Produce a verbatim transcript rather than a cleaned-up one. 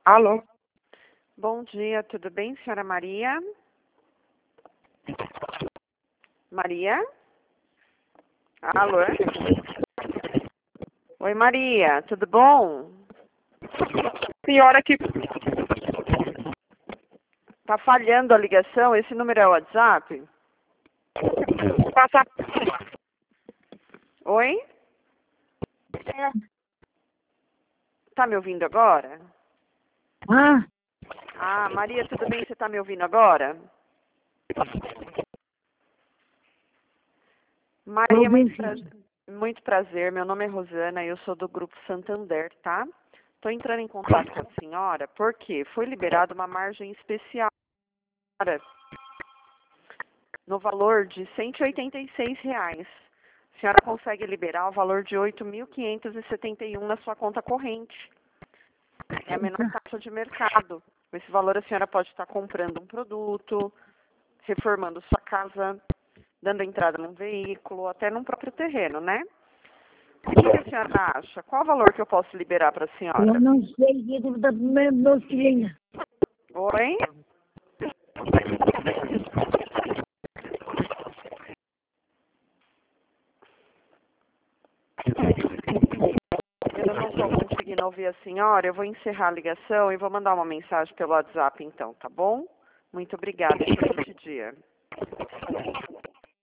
Alô? Bom dia, tudo bem, senhora Maria? Maria? Alô? Oi, Maria, tudo bom? Senhora que... Tá falhando a ligação? Esse número é o WhatsApp? Passa... Oi? É. Tá me ouvindo agora? Ah, Ah, Maria, tudo bem? Você tá me ouvindo agora? Maria, muito prazer. Muito prazer, meu nome é Rosana e eu sou do Grupo Santander, tá? Estou entrando em contato com a senhora porque foi liberada uma margem especial no valor de cento e oitenta e seis reais. A senhora consegue liberar o valor de oito mil quinhentos e setenta e um na sua conta corrente. É a menor taxa de mercado. Com esse valor a senhora pode estar comprando um produto, reformando sua casa, dando entrada num veículo, até num próprio terreno, né? O que a senhora acha? Qual o valor que eu posso liberar para a senhora? eu não sei, digo da meu, meus filhinhos. Oi? Eu não estou conseguindo ouvir a senhora. Eu vou encerrar a ligação e vou mandar uma mensagem pelo WhatsApp então, tá bom? Muito obrigada. Excelente dia.